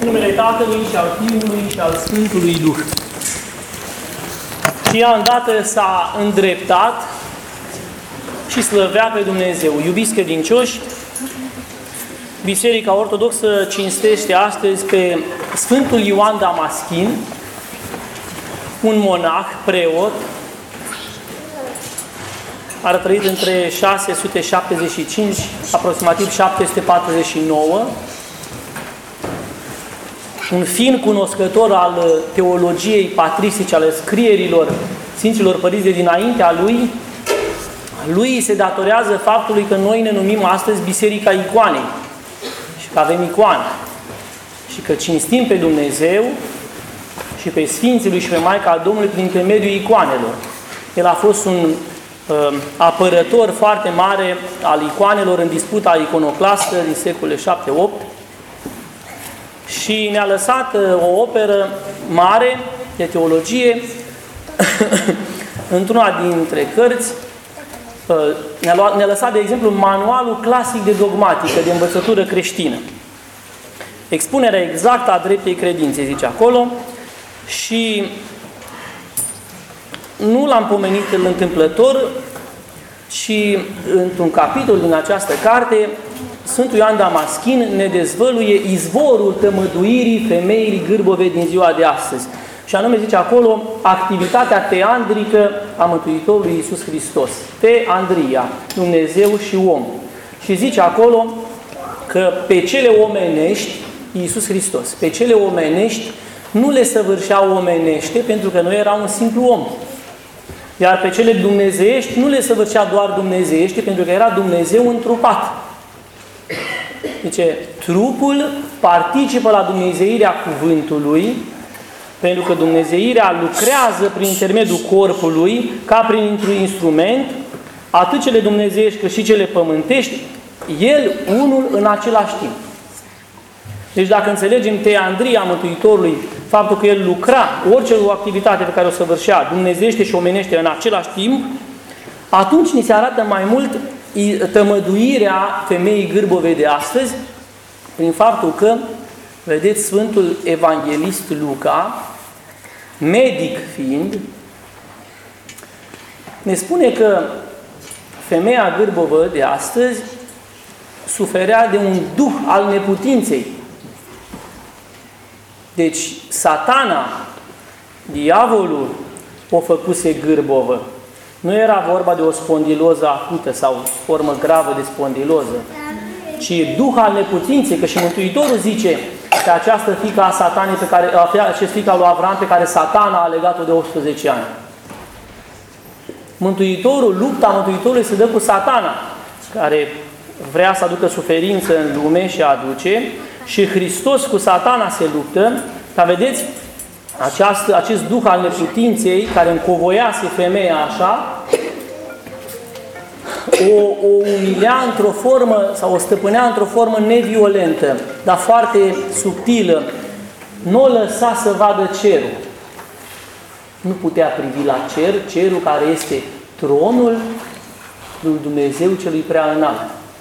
În numele Tatălui și al Fiului și al Sfântului Duh. Și ea îndată s-a îndreptat și slăvea pe Dumnezeu. Iubiți credincioși, Biserica Ortodoxă cinstește astăzi pe Sfântul Ioan Damaschin, un monah, preot, a trăit între 675, aproximativ 749, un fin cunoscător al teologiei patristice, ale scrierilor Sfinților Părinți de dinaintea lui se datorează faptului că noi ne numim astăzi Biserica Icoanei și că avem icoane și că cinstim pe Dumnezeu și pe Sfinții Lui și pe Maica Domnului prin intermediul icoanelor. El a fost un apărător foarte mare al icoanelor în disputa iconoclastă din secolele 7-8 și ne-a lăsat o operă mare de teologie într-una dintre cărți. Ne-a lăsat, de exemplu, manualul clasic de dogmatică, de învățătură creștină. Expunerea exactă a dreptei credințe, zice acolo, și nu l-am pomenit în întâmplător, ci într-un capitol din această carte, Sfântul Ioan Damaschin ne dezvăluie izvorul tămăduirii femeii gârbove din ziua de astăzi. Și anume zice acolo, activitatea teandrică a Mântuitorului Iisus Hristos. Teandria, Dumnezeu și om. Și zice acolo că pe cele omenești, Iisus Hristos, pe cele omenești nu le săvârșea omenește pentru că nu era un simplu om. Iar pe cele dumnezeiești nu le săvârșea doar dumnezeiește pentru că era Dumnezeu întrupat. Deci, trupul participă la dumnezeirea cuvântului, pentru că dumnezeirea lucrează prin intermediul corpului, ca prin un instrument, atât cele dumnezeiești cât și cele pământești, el unul în același timp. Deci dacă înțelegem teandria Mântuitorului, faptul că el lucra, orice o activitate pe care o săvârșea, dumnezeiește și omenește în același timp, atunci ni se arată mai mult tămăduirea femeii gârbove de astăzi, prin faptul că, vedeți, Sfântul Evanghelist Luca, medic fiind, ne spune că femeia gârbovă de astăzi suferea de un duh al neputinței. Deci, Satana, diavolul, o făcuse gârbovă. Nu era vorba de o spondiloză acută sau formă gravă de spondiloză, ci duh al neputinței, că și Mântuitorul zice că această fiică a Satanei, acest fiic al lui Avram, pe care Satana a legat-o de 18 ani. Lupta Mântuitorului se dă cu Satana, care vrea să aducă suferință în lume și aduce, și Hristos cu Satana se luptă, dar vedeți, acest duh al neputinței, care încovoiase femeia așa, o umilia într-o formă, sau o stăpânea într-o formă neviolentă, dar foarte subtilă. Nu o lăsa să vadă cerul. Nu putea privi la cer, cerul care este tronul lui Dumnezeu celui prea înalt.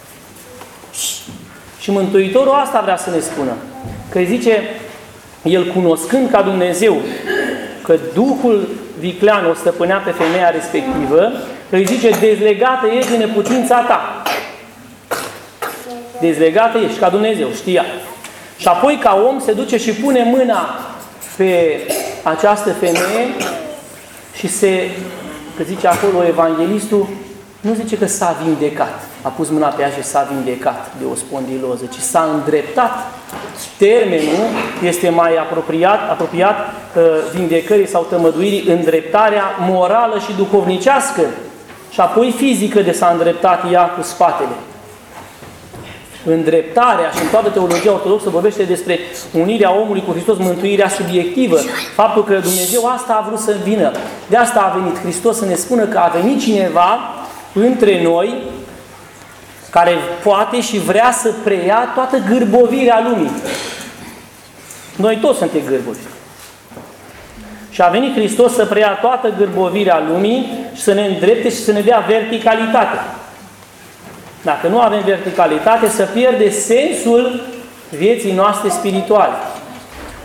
Și Mântuitorul asta vrea să ne spună. Că zice, el cunoscând ca Dumnezeu că Duhul viclean o stăpânea pe femeia respectivă, îi zice, dezlegată ești de neputința ta. Dezlegată ești, ca Dumnezeu, știa. Și apoi, ca om, se duce și pune mâna pe această femeie și că zice acolo evanghelistul, nu zice că s-a vindecat. A pus mâna pe ea și s-a vindecat de o spondiloză, ci s-a îndreptat. Termenul este mai apropiat vindecării sau tămăduirii, îndreptarea morală și duhovnicească și apoi fizică de s-a îndreptat ea cu spatele. Îndreptarea, și în toată teologia ortodoxă vorbește despre unirea omului cu Hristos, mântuirea subiectivă, faptul că Dumnezeu asta a vrut să vină. De asta a venit Hristos să ne spună că a venit cineva între noi care poate și vrea să preia toată gârbovirea lumii. Noi toți suntem gârbovi. Și a venit Hristos să preia toată gârbovirea lumii și să ne îndrepte și să ne dea verticalitate. Dacă nu avem verticalitate, să pierde sensul vieții noastre spirituale.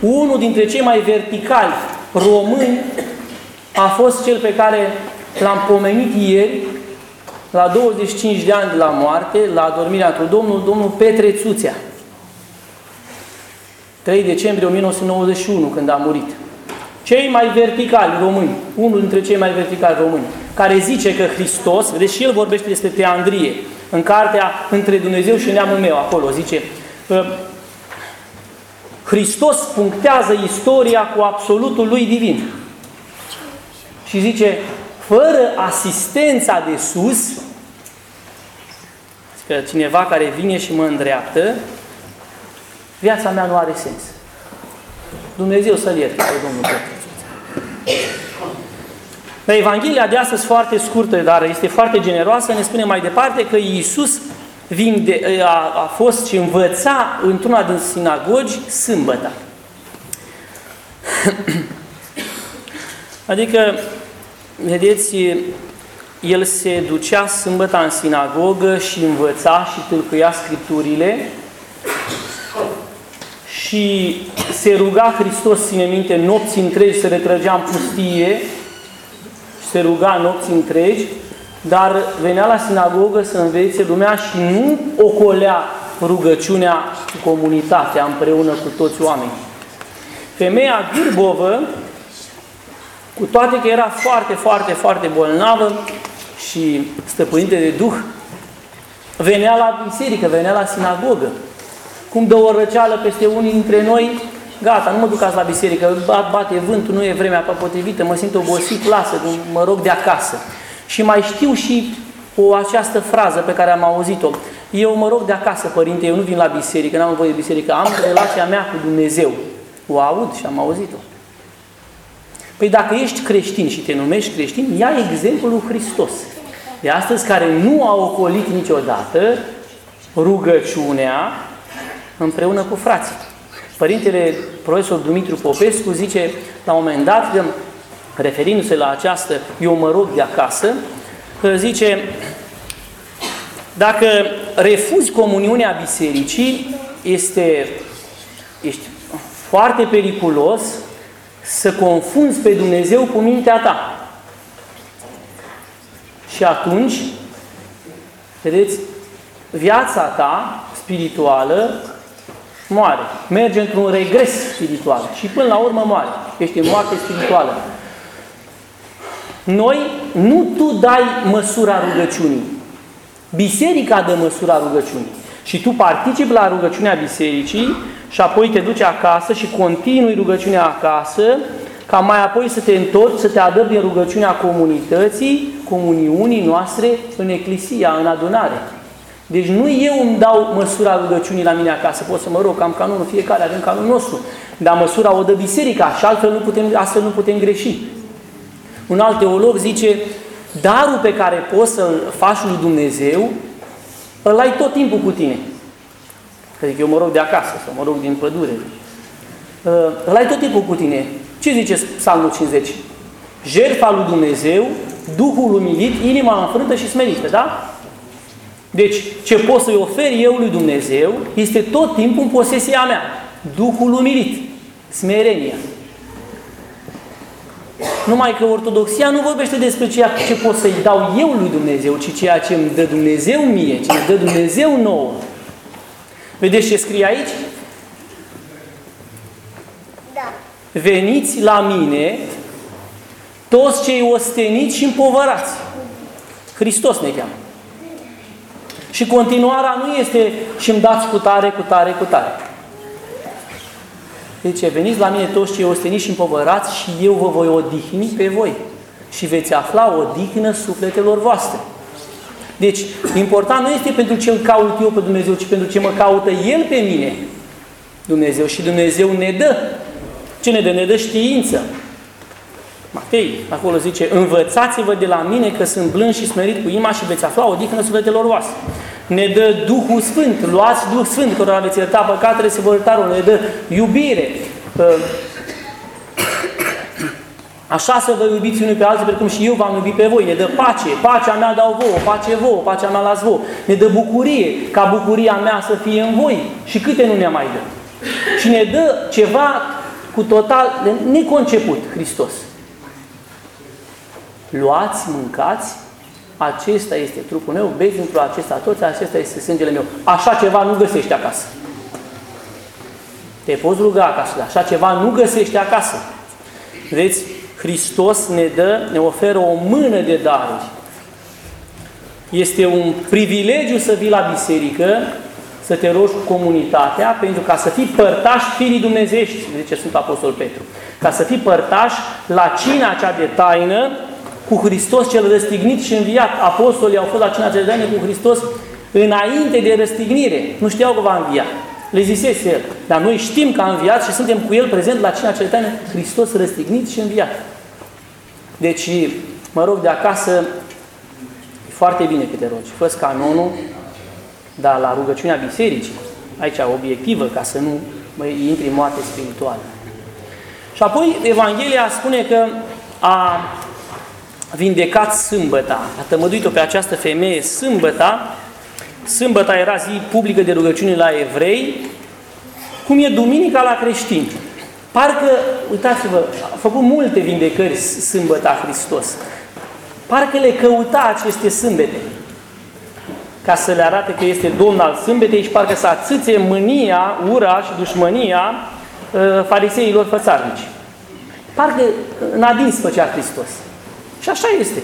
unul dintre cei mai verticali români a fost cel pe care l-am pomenit ieri, la 25 de ani de la moarte, la adormirea într domnul Petre Țuțea. 3 decembrie 1991, când a murit. Cei mai verticali români, unul dintre cei mai verticali români, care zice că Hristos, vedeți, și el vorbește despre Teandrie, în cartea Între Dumnezeu și Neamul meu, acolo zice, Hristos punctează istoria cu absolutul lui divin. Și zice, fără asistența de sus, că cineva care vine și mă îndreaptă, viața mea nu are sens. Dumnezeu să-l ierte pe Domnul Petru. Dar Evanghelia de astăzi, foarte scurtă, dar este foarte generoasă, ne spune mai departe că Iisus a fost și învăța într-una din sinagogi sâmbătă. Adică, vedeți, el se ducea sâmbătă în sinagogă și învăța și tâlcuia Scripturile și se ruga Hristos, ține minte, nopți întregi, se retrăgea în pustie, se ruga nopți întregi, dar venea la sinagogă să învețe lumea și nu ocolea rugăciunea cu comunitatea, împreună cu toți oamenii. Femeia gârbovă, cu toate că era foarte, foarte, foarte bolnavă și stăpânită de duh, venea la biserică, venea la sinagogă. Cum dă o răceală peste unii dintre noi, gata, nu mă ducați la biserică, bate vântul, nu e vremea potrivită, mă simt obosit, lasă, mă rog de acasă. Și mai știu și această frază pe care am auzit-o. Eu mă rog de acasă, părinte, eu nu vin la biserică, n-am voie de biserică, am relația mea cu Dumnezeu. O aud și am auzit-o. Păi dacă ești creștin și te numești creștin, ia exemplul lui Hristos. De astăzi, care nu a ocolit niciodată rugăciunea împreună cu frații. Părintele profesor Dumitru Popescu zice, la un moment dat, referindu-se la această eu mă rog de acasă, zice, dacă refuzi comuniunea bisericii, ești foarte periculos să confunzi pe Dumnezeu cu mintea ta. Și atunci, vedeți, viața ta spirituală moare. Merge într-un regres spiritual și până la urmă moare. Ești în moarte spirituală. Noi, nu tu dai măsura rugăciunii. Biserica dă măsura rugăciunii. Și tu participi la rugăciunea bisericii și apoi te duci acasă și continui rugăciunea acasă, ca mai apoi să te întorci, să te adăpi în rugăciunea comunității, comuniunii noastre în eclesia, în adunare. Deci nu eu îmi dau măsura rugăciunii la mine acasă, pot să mă rog, am canonul, fiecare avem canonul nostru, dar măsura o dă biserica și astfel nu putem greși. Un alt teolog zice, darul pe care poți să-l faci lui Dumnezeu, îl ai tot timpul cu tine. Adică eu mă rog de acasă sau mă rog din pădure. Îl ai tot timpul cu tine. Ce zice Psalmul 50? Jertfa lui Dumnezeu, Duhul umilit, inima înfrântă și smerită, da? Deci, ce pot să-i ofer eu lui Dumnezeu este tot timpul în posesia mea. Duhul umilit, smerenia. Numai că ortodoxia nu vorbește despre ceea ce pot să-i dau eu lui Dumnezeu, ci ceea ce îmi dă Dumnezeu mie, ce îmi dă Dumnezeu nouă. Vedeți ce scrie aici? Da. Veniți la mine toți cei osteniți și împovărați. Hristos ne cheamă. Și continuarea nu este și-mi dați cu tare, cu tare, cu tare. Deci, veniți la mine toți cei osteniți și împovărați și eu vă voi odihni pe voi. Și veți afla odihnă sufletelor voastre. Deci, important nu este pentru ce îl caut eu pe Dumnezeu, ci pentru ce mă caută El pe mine. Dumnezeu. Și Dumnezeu ne dă. Ce ne dă? Ne dă știință. Matei, acolo zice, învățați-vă de la mine că sunt blând și smerit cu inima și veți afla odihnă sufletelor voastre. Ne dă Duhul Sfânt, luați Duh Sfânt, cărora veți ierta păcatele, se vor ierta, ne dă iubire. Așa să vă iubiți unii pe alții, precum și eu v-am iubit pe voi. Ne dă pace, pacea mea dau vouă, pacea mea las vouă. Ne dă bucurie, ca bucuria mea să fie în voi. Și câte nu ne mai dă. Și ne dă ceva cu total neconceput Hristos. Luați, mâncați, acesta este trupul meu, beți într-o acesta toți, acesta este sângele meu. Așa ceva nu găsești acasă. Te poți ruga acasă, dar așa ceva nu găsești acasă. Vedeți, Hristos ne oferă o mână de daruri. Este un privilegiu să vii la biserică, să te rogi cu comunitatea, pentru ca să fii părtași firii dumnezeiești, zice Sfântul Apostol Petru. Ca să fii părtași la cina cea de taină cu Hristos cel răstignit și înviat. Apostolii au fost la cina cea de taină cu Hristos înainte de răstignire. Nu știau că va învia. Le zisese El. Dar noi știm că a înviat și suntem cu El prezent la cina cea de taină, Hristos răstignit și înviat. Deci, mă rog, de acasă, e foarte bine că te rogi. Fă-ți canonul, dar la rugăciunea bisericii, aici obiectivă, ca să nu intri în moarte spirituală. Și apoi Evanghelia spune că a vindecat sâmbăta, a tămăduit-o pe această femeie sâmbăta. Sâmbăta era zi publică de rugăciune la evrei, cum e duminica la creștini. Parcă, uitați-vă, a făcut multe vindecări sâmbăta Hristos. Parcă le căuta aceste sâmbete, ca să le arate că este Domn al sâmbetei și parcă să atâțe mânia, ura și dușmânia fariseilor fățarnici. Parcă în adins făcea Hristos. Și așa este.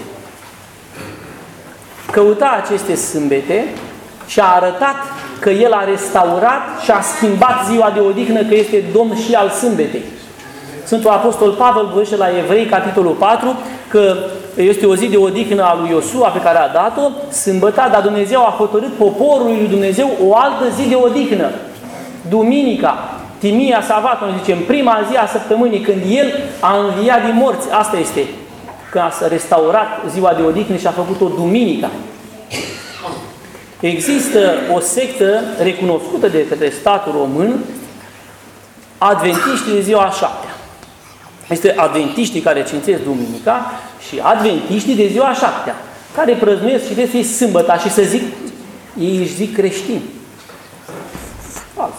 Căuta aceste sâmbete și a arătat că El a restaurat și a schimbat ziua de odihnă, că este Domn și al sâmbetei. Sfântul Apostol Pavel vorbește la Evrei, capitolul 4, că este o zi de odihnă a lui Iosua pe care a dat-o, sâmbăta, dar Dumnezeu a hotărât poporului lui Dumnezeu o altă zi de odihnă. Duminica, Timia Savaton, zicem, prima zi a săptămânii, când El a înviat din morți. Asta este, că a restaurat ziua de odihnă și a făcut-o duminica. Există o sectă recunoscută de către statul român, adventiștii de ziua a șaptea. Este adventiștii care cințesc duminica și adventiștii de ziua a șaptea, care prăznuiesc și de sâmbăta și să zic, ei își zic creștini. Fals.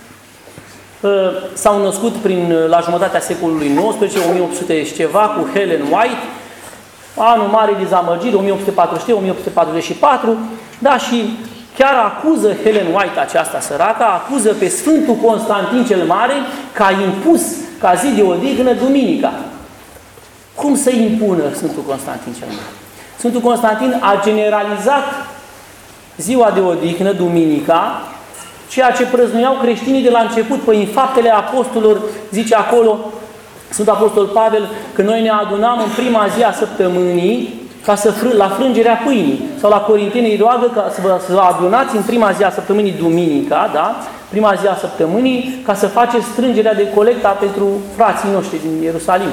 S-au născut la jumătatea secolului XIX, 1800 și ceva, cu Helen White, anul mare de dezamăgire, 1843-1844, da, și chiar acuză Helen White, aceasta săracă, acuză pe Sfântul Constantin cel Mare că a impus ca zi de odihnă duminica. Cum să impună Sfântul Constantin cel Mare? Sfântul Constantin a generalizat ziua de odihnă, duminica, ceea ce prăznuiau creștinii de la început. Păi în Faptele Apostolilor zice acolo Sfântul Apostol Pavel că noi ne adunam în prima zi a săptămânii ca la frângerea pâinii. Sau la Corinteni îi roagă ca să vă adunați în prima zi a săptămânii, duminica, da? Prima zi a săptămânii, ca să faceți strângerea de colecta pentru frații noștri din Ierusalim.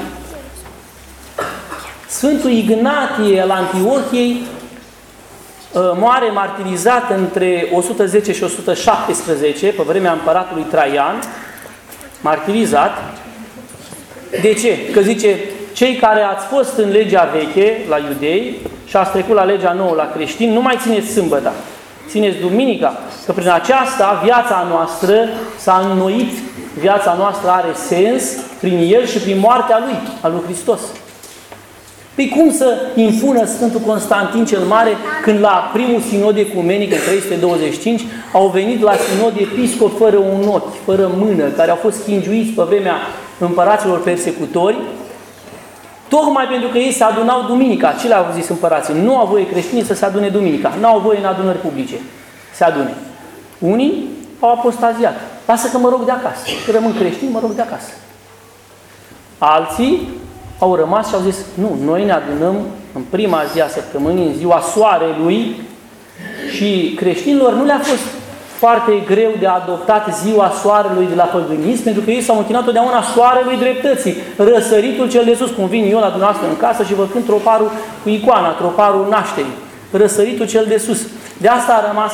Sfântul Ignatie al Antiohiei moare martirizat între 110 și 117, pe vremea împăratului Traian, martirizat. De ce? Că zice, cei care ați fost în legea veche, la iudei, și ați trecut la legea nouă, la creștini, nu mai țineți sâmbăta, țineți duminica, că prin aceasta viața noastră s-a înnoit, viața noastră are sens prin El și prin moartea Lui, a lui Hristos. Păi cum să impună Sfântul Constantin cel Mare când la primul sinod ecumenic, în 325, au venit la sinod episcop fără un ochi, fără mână, care au fost schingiuiți pe vremea împăraților persecutori, tocmai pentru că ei se adunau duminica. Ce le-au zis împărații? Nu au voie creștinii să se adune duminica. Nu au voie în adunări publice se adune. Unii au apostaziat. Lasă că mă rog de acasă. Că rămân creștini, mă rog de acasă. Alții au rămas și au zis, nu, noi ne adunăm în prima zi a săptămânii, în ziua soarelui, și creștinilor nu le-a fost foarte greu de adoptat ziua soarelui de la păgânism, pentru că ei s-au închinat totdeauna soarelui dreptății, răsăritul cel de sus, cum vin eu la dumneavoastră în casă și vă cânt troparul cu icoana, troparul nașterii, răsăritul cel de sus. De asta a rămas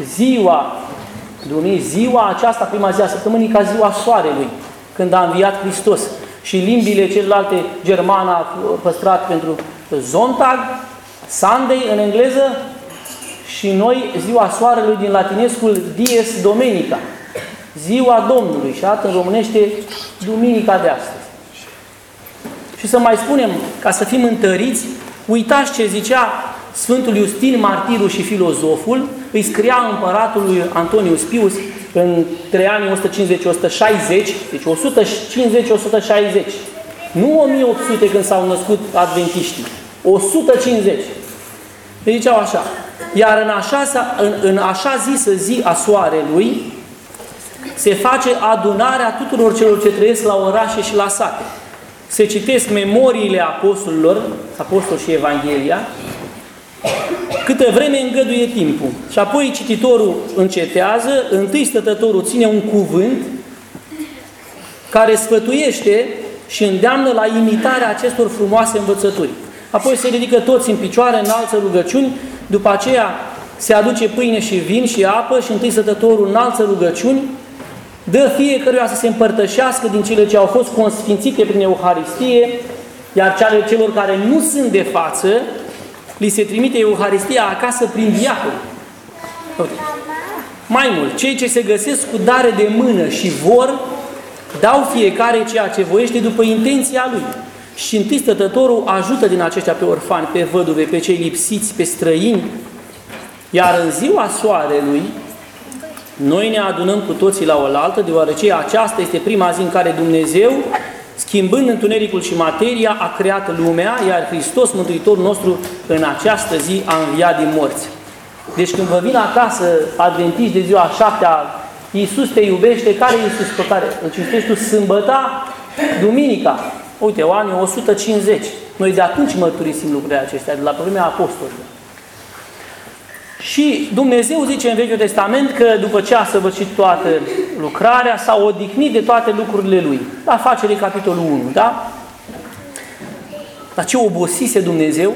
ziua aceasta, prima zi a săptămânii, ca ziua soarelui, când a înviat Hristos. Și limbile celelalte, germana a păstrat pentru Sonntag, Sunday în engleză, și noi ziua soarelui din latinescul Dies Domenica, ziua Domnului, și atât în românește duminica de astăzi. Și să mai spunem, ca să fim întăriți, uitați ce zicea Sfântul Iustin, martirul și filozoful, îi scria împăratului Antonius Pius între anii 150-160, deci 150-160, nu 1800 când s-au născut adventiștii, 150. Deci ziceau așa, iar în așa zisă zi a soarelui se face adunarea tuturor celor ce trăiesc la orașe și la sate. Se citesc memoriile apostolilor, apostol și Evanghelia, câtă vreme îngăduie timpul. Și apoi cititorul încetează, întâi stătătorul ține un cuvânt care sfătuiește și îndeamnă la imitarea acestor frumoase învățături. Apoi se ridică toți în picioare, înalță rugăciuni, după aceea se aduce pâine și vin și apă și întâi stătătorul înalță rugăciuni, dă fiecăruia să se împărtășească din cele ce au fost consfințite prin Euharistie, iar celor care nu sunt de față, li se trimite Euharistia acasă prin diacon. Mai mult, cei ce se găsesc cu dare de mână și vor, dau fiecare ceea ce voiește după intenția lui. Și întâi stătătorul ajută din aceștia pe orfani, pe văduve, pe cei lipsiți, pe străini. Iar în ziua soarelui, noi ne adunăm cu toții la oaltă, deoarece aceasta este prima zi în care Dumnezeu, schimbând întunericul și materia, a creat lumea, iar Hristos, Mântuitorul nostru, în această zi a înviat din morți. Deci când vă vin acasă adventiști de ziua 7-a, Iisus te iubește, care Iisus pe care îl cinstești tu? Sâmbăta, duminica. Uite, anii 150. Noi de atunci mărturisim lucrurile acestea, de la vremea apostolilor. Și Dumnezeu zice în Vechiul Testament că după ce a săvârșit toată lucrarea, s-a odihnit de toate lucrurile Lui. La Facere, capitolul 1, da? Dar ce obosise Dumnezeu?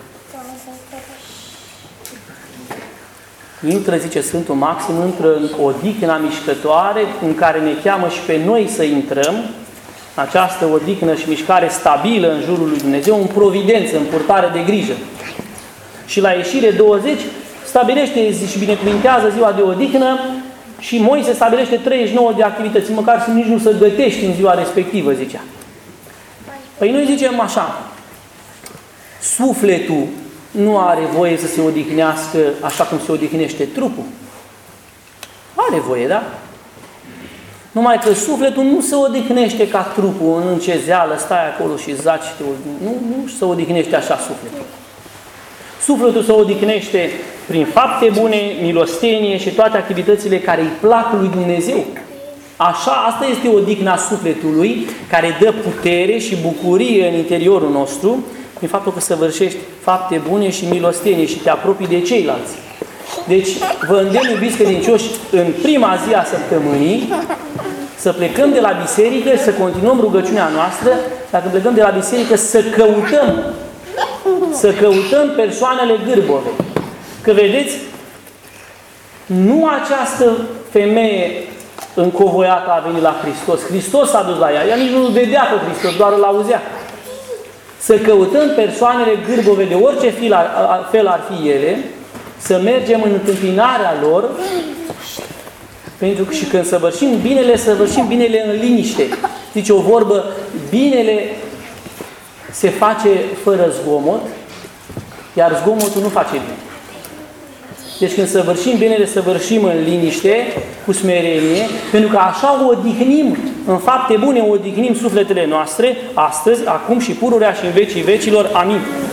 Intră, zice Sfântul Maxim, intră în odihna mișcătoare în care ne cheamă și pe noi să intrăm, această odihnă și mișcare stabilă în jurul lui Dumnezeu, în providență, în purtare de grijă. Și la ieșire 20 stabilește și binecuvintează ziua de odihnă și Moise stabilește 39 de activități, măcar să nici nu să gătești în ziua respectivă, zicea. Păi noi zicem așa, sufletul nu are voie să se odihnească așa cum se odihnește trupul. Are voie, da? Numai că sufletul nu se odihnește ca trupul, în încezeală, stai acolo și zaci. Nu se odihnește așa sufletul. Sufletul se odihnește prin fapte bune, milostenie și toate activitățile care îi plac lui Dumnezeu. Așa, asta este odihna sufletului, care dă putere și bucurie în interiorul nostru, prin faptul că săvârșești fapte bune și milostenie și te apropii de ceilalți. Deci, vă îndemn, iubiți credincioși, în prima zi a săptămânii, să plecăm de la biserică și să continuăm rugăciunea noastră, dacă plecăm de la biserică, să căutăm persoanele Gârbovei. Că vedeți, nu această femeie încovoiată a venit la Hristos. Hristos s-a dus la ea nici nu-L vedea pe Hristos, doar îl auzea. Să căutăm persoanele Gârbove de orice fel ar fi ele, să mergem în întâmpinarea lor, pentru că și când săvârșim binele în liniște. Zice o vorbă, binele se face fără zgomot, iar zgomotul nu face bine. Deci când săvârșim binele, săvârșim în liniște, cu smerenie, pentru că așa odihnim, în fapte bune odihnim sufletele noastre, astăzi, acum și pururea și în vecii vecilor. Amin.